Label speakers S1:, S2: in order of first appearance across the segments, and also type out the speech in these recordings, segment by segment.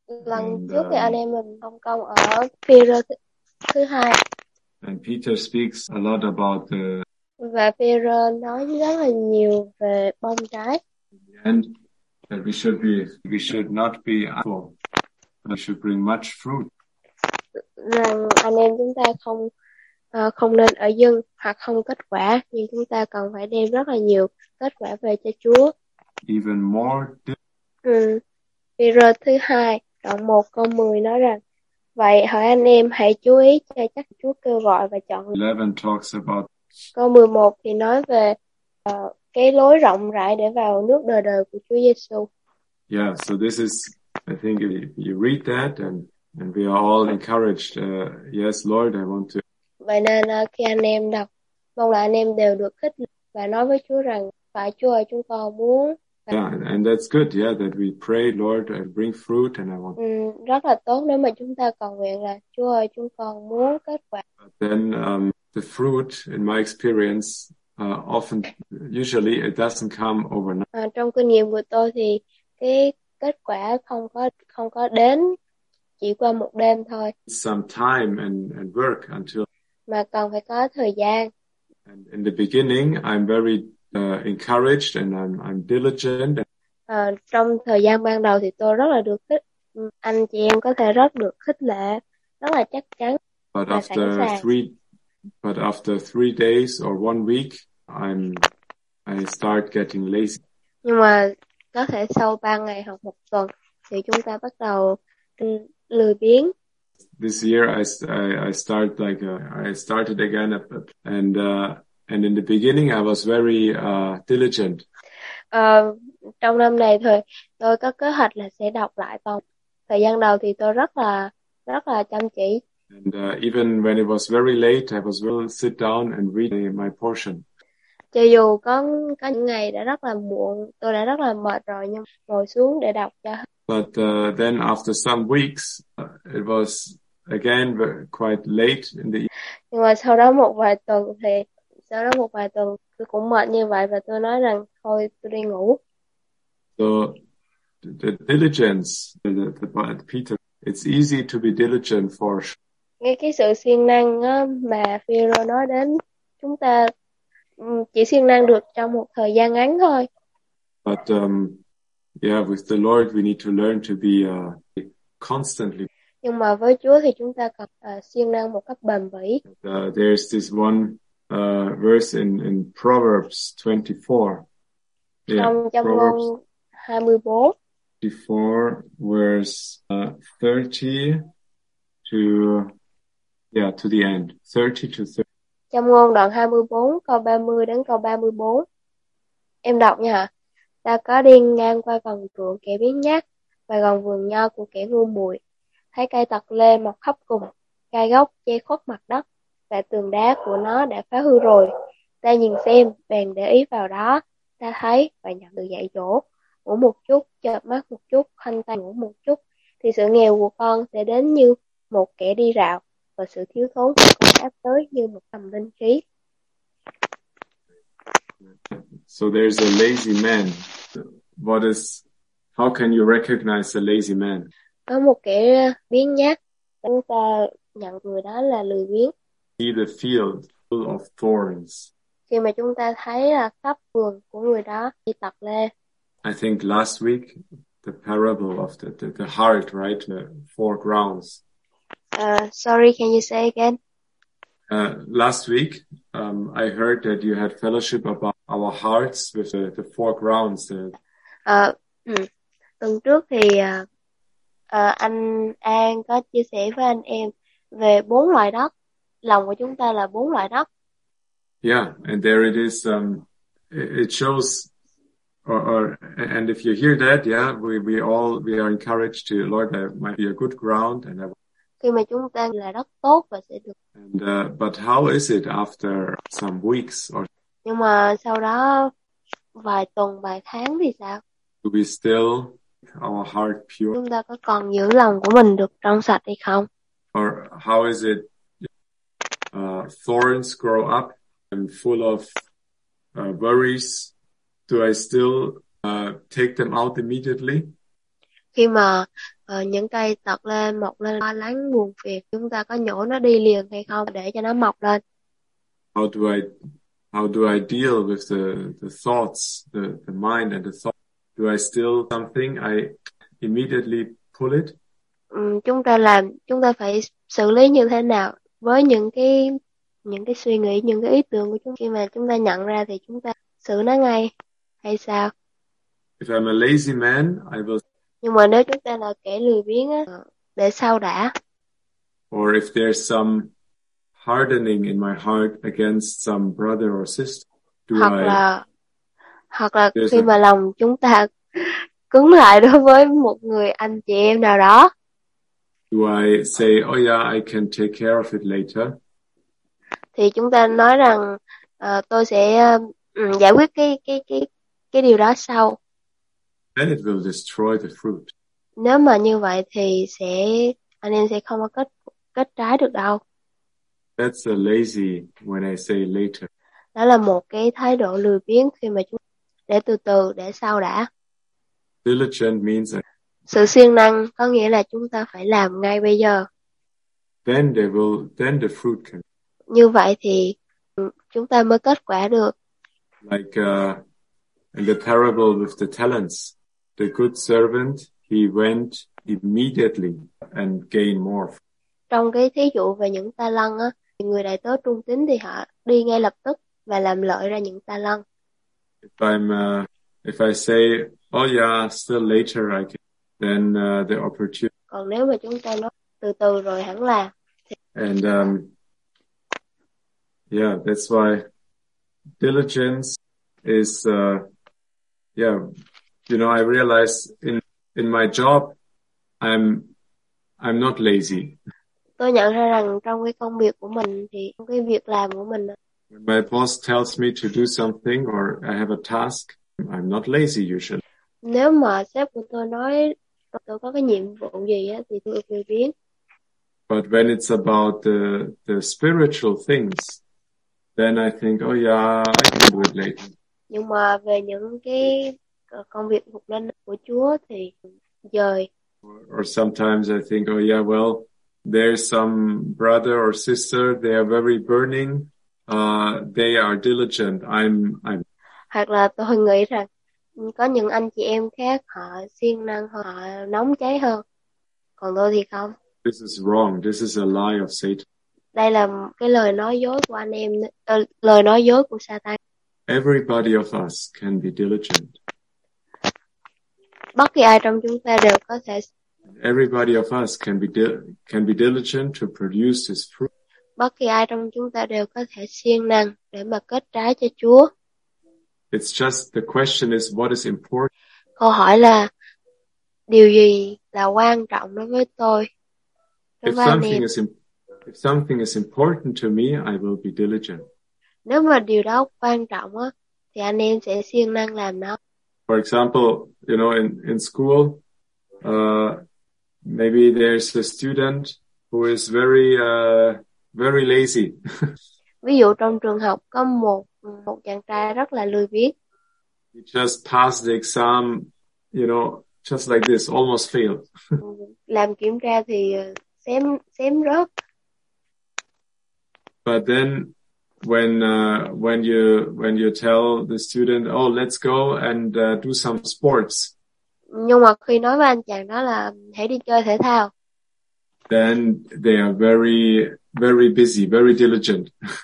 S1: Lần trước thì anh em mình Hồng Kông ở Peter thứ hai.
S2: And Peter speaks a lot about
S1: Và Peter nói rất là nhiều về bông trái.
S2: and that we should not be full. We should bring much fruit.
S1: Rằng anh em chúng ta không nên ở dưng hoặc không kết quả, nhưng chúng ta cần phải đem rất là nhiều kết quả về cho Chúa.
S2: Even more.
S1: Peter thứ hai đoạn 1 câu 10 nói rằng: vậy hỏi anh em hãy chú ý cho chắc Chúa kêu gọi và chọn.
S2: 11 talks about.
S1: Câu 11 thì nói về cái lối rộng rãi để vào nước đời đời của Chúa Giêsu.
S2: Yeah, so this is, I think, if you read that and we are all encouraged. Yes, Lord, I want to.
S1: Vậy nên khi anh em đọc, mong là anh em đều được khích lệ và nói với Chúa rằng: phải Chúa ơi, chúng con muốn.
S2: Yeah, and that's good. Yeah, that we pray, Lord, and bring fruit, and I want.
S1: Rất là tốt nếu mà chúng ta cầu nguyện là: Chúa ơi, chúng con muốn kết quả.
S2: But then the fruit, in my experience, usually it doesn't come overnight.
S1: Trong kinh nghiệm của tôi thì cái kết quả không có đến chỉ qua một đêm thôi.
S2: Some time and work until.
S1: Mà cần phải có thời gian.
S2: And in the beginning, I'm very encouraged and I'm diligent.
S1: Trong thời gian ban đầu thì tôi rất là được anh chị em có thể rất được khích lệ, rất là chắc chắn và sẵn sàng.
S2: But after 3 days or 1 week, I start getting lazy.
S1: Nhưng mà có thể sau 3 ngày hoặc 1 tuần thì chúng ta bắt đầu lười biếng.
S2: This year I started again and in the beginning I was very diligent.
S1: Trong năm này tôi có kế hoạch là sẽ đọc lại toàn. Thời gian đầu thì tôi rất là chăm chỉ.
S2: And even when it was very late, I will sit down and read my portion.
S1: Cho dù có những ngày đã rất là muộn, tôi đã rất là mệt rồi, nhưng ngồi xuống để đọc cho.
S2: But then after some weeks, it was again quite late in the.
S1: Nhưng mà sau đó một vài tuần tôi cũng mệt như vậy và tôi nói rằng thôi tôi đi ngủ.
S2: So the diligence, the Peter, it's easy to be diligent for.
S1: Cái sự siêng năng mà Phêrô nói đến, chúng ta chỉ siêng năng được trong một thời gian ngắn thôi.
S2: But yeah, with the Lord we need to learn to be constantly.
S1: Nhưng mà với Chúa thì chúng ta cần siêng năng một cách bền bỉ.
S2: There's this one verse in Proverbs 24.
S1: Trong Châm-ngôn 24.
S2: 24 verse 30 to the end. 30 to 30.
S1: Châm-ngôn đoạn 24 câu 30 đến câu 34. Em đọc nha. Ta có đi ngang qua gần ruộng kẻ biếng nhác và gần vườn nho của kẻ ngu muội. Thấy cây tặc lê mọc khắp cùng, gai góc che khuất mặt đất và tường đá của nó đã phá hư rồi. Ta nhìn xem, bèn để ý vào đó. Ta thấy và nhận được dạy dỗ. Ngủ một chút, chợp mắt một chút, khoanh tay ngủ một chút, thì sự nghèo của con sẽ đến như một kẻ đi rạo, và sự thiếu thốn của con áp tới như một tầm linh khí.
S2: So there's a lazy man. How can you recognize a lazy man?
S1: Có một kẻ biếng nhác, chúng ta nhận người đó là lười biếng.
S2: See the field full of thorns.
S1: Khi mà chúng ta thấy là khắp vườn của người đó đi tặc lê.
S2: I think last week the parable of the heart, right? The 4 grounds.
S1: Sorry, can you say again?
S2: Last week, I heard that you had fellowship about our hearts with the 4 grounds.
S1: Tuần trước thì anh An có chia sẻ với anh em về 4 loại đất. Lòng của chúng ta là 4 loại đất.
S2: Yeah, and there it is. It shows, and if you hear that, yeah, we are encouraged to, Lord, that might be a good ground, and
S1: khi mà chúng ta là đất tốt và sẽ được.
S2: And but how is it after some weeks or?
S1: Nhưng mà sau đó vài tuần, vài tháng thì sao?
S2: Do we still our heart pure?
S1: Chúng ta có còn giữ lòng của mình được trong sạch hay không?
S2: Or how is it? Thorns grow up and full of worries. Do I still take them out immediately?
S1: Khi mà những cây tật lên, mọc lên lo lắng buồn phiền, chúng ta có nhổ nó đi liền hay không để cho nó mọc lên?
S2: How do I how do I deal with the thoughts, the mind and the thought? Do I still something? I immediately pull it.
S1: Chúng ta phải xử lý như thế nào với những cái suy nghĩ, những cái ý tưởng của chúng, khi mà chúng ta nhận ra thì chúng ta xử nó ngay hay sao?
S2: If I'm a lazy man, I will.
S1: Nhưng mà nếu chúng ta là kẻ lười biếng á, để sau đã.
S2: Or if there's some hardening in my heart against some brother or sister,
S1: hoặc là khi mà lòng chúng ta cứng lại đối với một người anh chị em nào đó,
S2: do I say, oh yeah, I can take care of it later?
S1: Thì chúng ta nói rằng tôi sẽ giải quyết cái điều đó sau.
S2: Then it will destroy the fruit.
S1: Nếu mà như vậy thì anh em sẽ không có kết trái được đâu.
S2: That's a lazy when I say later.
S1: Đó là một cái thái độ lười biếng khi mà chúng để từ từ, để sau đã.
S2: Diligent means
S1: sự siêng năng có nghĩa là chúng ta phải làm ngay bây giờ.
S2: Then the fruit can.
S1: Như vậy thì chúng ta mới kết quả được.
S2: Like in the parable with the talents, the good servant, he went immediately and gained more.
S1: Trong cái thí dụ về những ta lân á, thì người đại tớ trung tín thì họ đi ngay lập tức và làm lợi ra những ta lân.
S2: If I say, oh yeah, still later I can, then the opportunity.
S1: Còn nếu mà chúng ta nói từ từ rồi hẳn là.
S2: And yeah, that's why diligence is you know, I realize in my job I'm not lazy.
S1: Tôi nhận ra rằng trong cái công việc của mình, thì trong cái việc làm của mình,
S2: when my boss tells me to do something or I have a task, I'm not lazy usually.
S1: Nếu mà sếp của tôi nói tôi có cái nhiệm vụ gì á, thì tôi lười biếng.
S2: But when it's about the spiritual things, then I think, oh yeah, I can do it later.
S1: Nhưng mà về những cái công việc thuộc linh của Chúa thì dời.
S2: Or sometimes I think, oh yeah, well, there's some brother or sister, they are very burning, they are diligent. I'm.
S1: Hoặc là tôi nghĩ rằng có những anh chị em khác họ siêng năng, họ nóng cháy hơn, còn tôi thì không.
S2: This is wrong. This is a lie of Satan.
S1: Đây là cái lời nói dối của anh em, lời nói dối của Satan.
S2: Everybody of us can be diligent.
S1: Bất kỳ ai trong chúng ta đều có thể.
S2: Everybody of us can be diligent to produce His fruit.
S1: Bất kỳ ai trong chúng ta đều có thể siêng năng để mà kết trái cho Chúa.
S2: It's just the question is what is important.
S1: Câu hỏi là điều gì là quan trọng đối với tôi?
S2: If something is important to me, I will be diligent.
S1: Nếu mà điều đó quan trọng á, thì anh em sẽ siêng năng làm nó.
S2: For example, you know, in school, maybe there's a student who is very lazy.
S1: Ví dụ trong trường học có một chàng trai rất là lười biếng.
S2: He just passed the exam, you know, just like this, almost failed.
S1: Làm kiểm tra thì xém rớt.
S2: But then when you tell the student, oh, let's go and do some sports.
S1: Nhưng mà khi nói với anh chàng đó là hãy đi chơi thể thao,
S2: then they are very very busy, very diligent.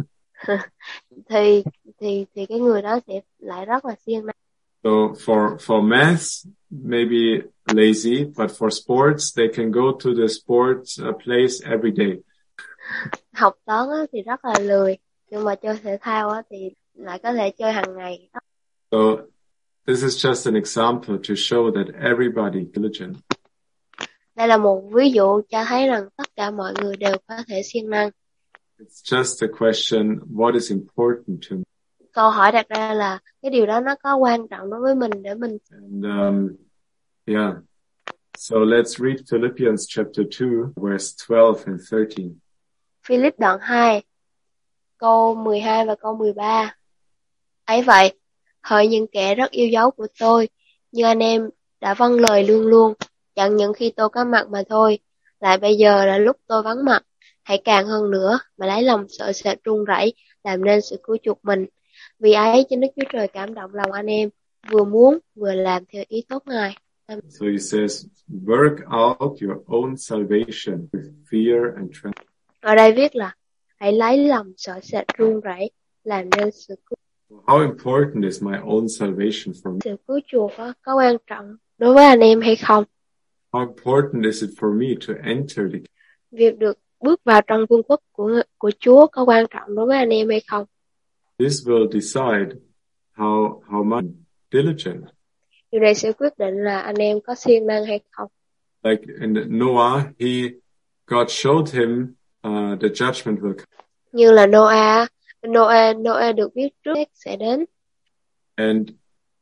S1: thì cái người đó sẽ lại rất là siêng năng.
S2: So for maths, maybe lazy, but for sports, they can go to the sports place every day.
S1: Học toán á, thì rất là lười, nhưng mà chơi thể thao á, thì lại có thể chơi hàng ngày.
S2: So this is just an example to show that everybody is diligent.
S1: Đây là một ví dụ cho thấy rằng tất cả mọi người đều có thể siêng năng.
S2: It's just a question, what is important to me?
S1: Câu hỏi đặt ra là cái điều đó nó có quan trọng đối với mình để mình.
S2: And yeah. So let's read Philippians chapter 2, verse 12 and 13.
S1: Philip đoạn 2, câu 12 và câu 13. Ấy vậy, hỡi những kẻ rất yêu dấu của tôi, như anh em đã vâng lời luôn luôn, Chẳng những khi tôi có mặt mà thôi, lại bây giờ là lúc tôi vắng mặt. Hãy càng hơn nữa mà lấy lòng sợ sệt run rẩy làm nên sự cứu chuộc mình. Vì ấy chính Đức Chúa Trời cảm động lòng anh em, vừa muốn vừa làm theo ý tốt Ngài. Amen.
S2: So he says, work out your own salvation with fear and trembling.
S1: Ở đây viết là hãy lấy lòng sợ sệt run rẩy làm nên
S2: How important is my own salvation for me?
S1: sự cứu chuộc có quan trọng đối với anh em hay không?
S2: How important is it for me to enter the
S1: Việc được bước vào trong vương quốc của Chúa có quan trọng đối với anh em hay không?
S2: This will decide how much diligent.
S1: Điều này sẽ quyết định là anh em có siêng năng hay không.
S2: Like in Noah, God showed him the judgment will come.
S1: Như là Noah được biết trước sẽ đến.
S2: And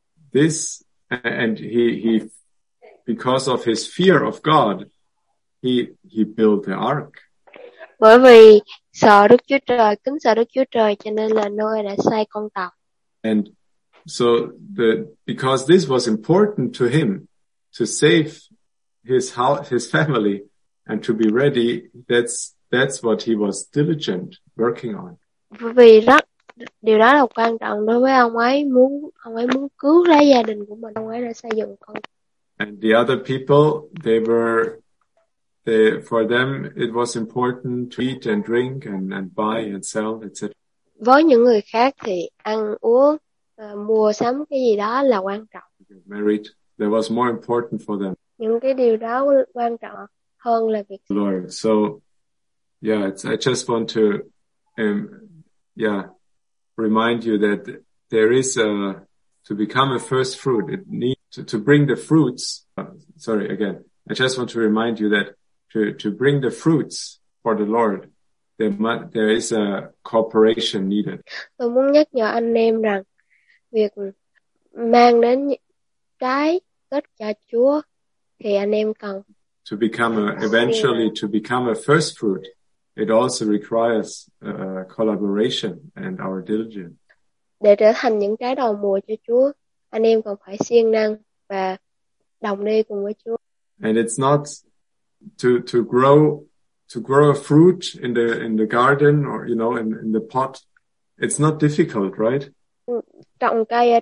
S2: he because of his fear of God, he built the ark.
S1: Bởi vì sợ Đức Chúa Trời, kính sợ Đức Chúa Trời cho nên là Noah đã xây con tàu.
S2: And so because this was important to him to save his house, his family, and to be ready, that's what he was diligent working on.
S1: Bởi vì điều đó là quan trọng đối với ông ấy muốn cứu lấy gia đình của mình, ông ấy đã xây dựng con.
S2: And the other people, for them it was important to eat and drink and buy and sell, etc.
S1: Với những người khác thì ăn uống, mua sắm cái gì đó là quan trọng.
S2: Married, that was more important for them.
S1: Những cái điều đó quan trọng hơn là việc.
S2: Lord, so yeah, I just want to remind you that there is to become a first fruit, it needs to bring the fruits. I just want to remind you that to bring the fruits for the Lord, there is a cooperation needed.
S1: Tôi muốn nhắc nhở anh em rằng việc mang đến trái kết cho Chúa thì anh em cần.
S2: Eventually to become a first fruit, it also requires collaboration and our diligence.
S1: Để trở thành những trái đầu mùa cho Chúa, anh em còn phải siêng năng và đồng đi cùng với Chúa.
S2: And it's not to grow a fruit in the garden or in the pot. It's not difficult, right?
S1: Trồng cây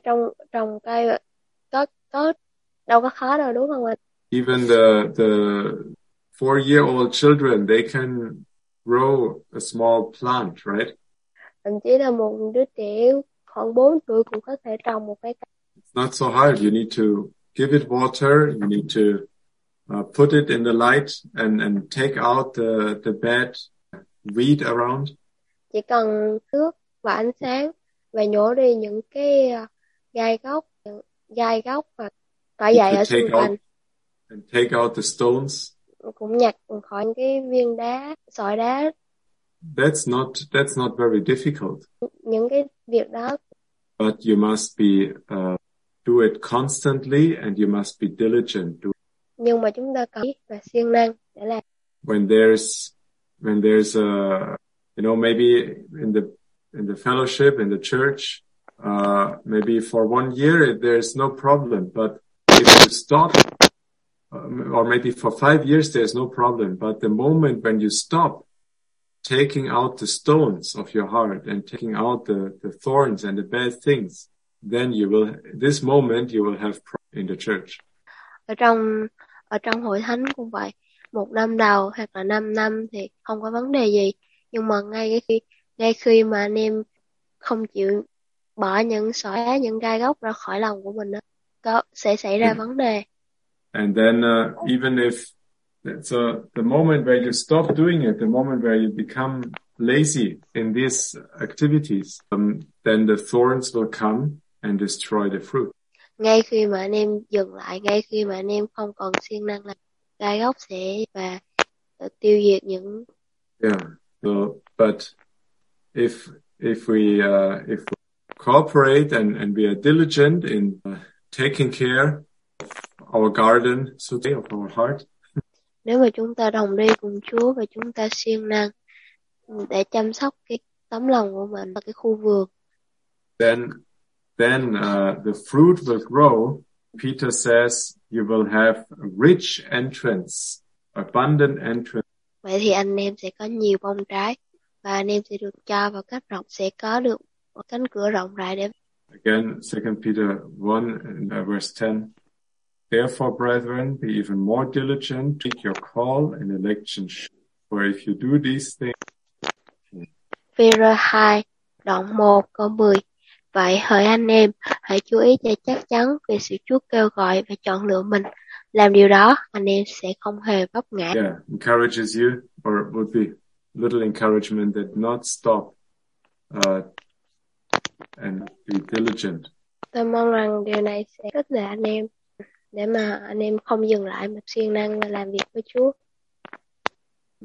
S1: có đâu có khó đâu, đúng không anh?
S2: Even the 4-year-old children, they can grow a small plant, right?
S1: Thậm chí là một đứa trẻ khoảng 4 tuổi cũng có thể trồng một cái cây.
S2: It's not so hard. You need to give it water. You need to put it in the light and take out the bad weed around.
S1: Chỉ cần nước và ánh sáng và nhổ đi những cái gai gốc và cỏ dại ở xung quanh.
S2: And take out the stones.
S1: Cũng nhặt khỏi những cái viên đá, sỏi đá.
S2: That's not very difficult.
S1: Những cái việc đó.
S2: But you must do it constantly and you must be diligent.
S1: Nhưng mà chúng ta cần và siêng năng để làm.
S2: When there's a maybe in the fellowship in the church, maybe for 1 year there's no problem, but if you stop, or maybe for 5 years there's no problem, but the moment when you stop taking out the stones of your heart and taking out the thorns and the bad things, then this moment you will have problems in the church.
S1: Ở trong hội thánh cũng vậy, 1 năm đầu hoặc là 5 năm thì không có vấn đề gì, nhưng mà ngay khi mà anh em không chịu bỏ những sỏi đá, những gai gốc ra khỏi lòng của mình đó, sẽ xảy ra vấn đề.
S2: And then even if so, the moment where you stop doing it, the moment where you become lazy in these activities, then the thorns will come and destroy the fruit.
S1: Ngay khi mà anh em dừng lại, ngay khi mà anh em không còn siêng năng làm, gai gốc sẽ và tiêu diệt những.
S2: Yeah. So, but if we cooperate and we are diligent in taking care of our garden, so of our heart.
S1: Nếu mà chúng ta đồng đi cùng Chúa và chúng ta siêng năng để chăm sóc cái tấm lòng của mình và cái khu vườn,
S2: then the fruit will grow. Peter says you will have a rich entrance, abundant entrance.
S1: Vậy thì anh em sẽ có nhiều bông trái và anh em sẽ được cho vào cách rộng, sẽ có được một cánh cửa rộng rãi để.
S2: Again, 2 Peter 1 and verse 10. Therefore, brethren, be even more diligent to make your call and election sure. For if you do these things.
S1: Phi-rơ 2 đoạn 1 câu 10. Vậy hỡi anh em, hãy chú ý cho chắc chắn về sự Chúa kêu gọi và chọn lựa mình. Làm điều đó, anh em sẽ không hề vấp ngã.
S2: Yeah, encourages you, or would be little encouragement that not stop and be diligent.
S1: Tôi mong rằng điều này sẽ khích lệ anh em để mà anh em không dừng lại mà siêng năng làm việc với Chúa.